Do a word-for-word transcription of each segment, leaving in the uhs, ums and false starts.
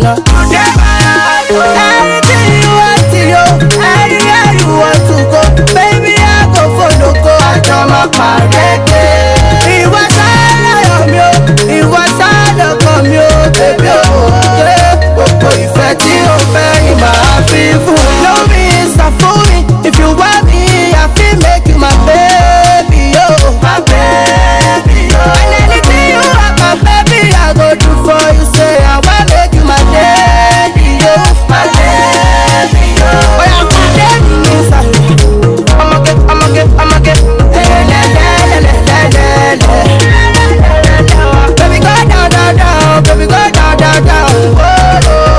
no. Anything you want to yo, anywhere you want to go, baby I go follow go. I don't make my reggae. It was all of me, it was all of me, baby oh yeah. Gbogbo ìfẹ́ tí o fẹ́ ni màá fi fún. No be instant for me, if you want me, I feel make you my baby oh, my baby oh. And anything you want, my baby, I go do for you. Say I want make you my daddy oh, my daddy oh. Oh yeah, my daddy inside. I'ma get, I'ma get, I'ma get. Baby go down, down, down, baby go down, down, down. Oh, oh.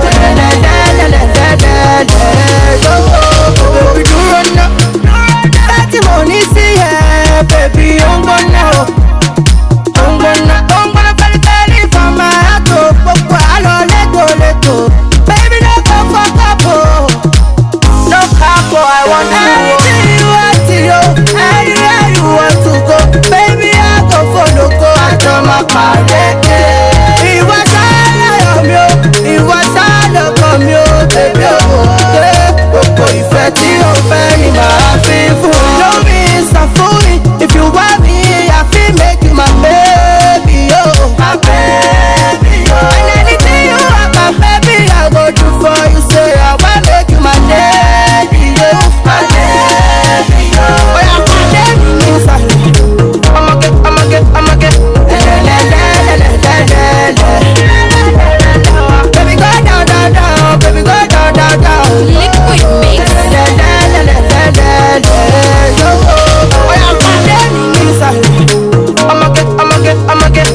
Baby do run now. That's money see ya, baby I'm gonna, I'm gonna, I'm gonna very very for my heart oh, poko alo leto leto. Baby no go fuck up oh, no capo I want you. Anything you want to yo, anywhere you want to go, baby I go follow go. I don't make my reggae. It was all of me, it was all of me, baby oh yeah. Gbogbo ìfẹ́ tí o fẹ́ ni màá fi fún. No be instant for me, if you want me, I feel make you my baby oh, my baby oh. And anything you want, my baby, I go do for you. Say I want make you my daddy oh, my daddy oh. Oh yeah, my daddy inside. I'ma get, I'ma get, I'ma get. Baby go down, down, down, baby go down, down, down. Liquid mix. Oh yeah, my daddy inside. I'ma get, I'ma get, I'ma get.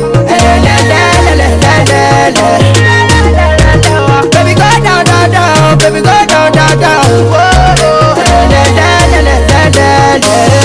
Baby go down, down, down, baby go down, down, down. Whoa, oh.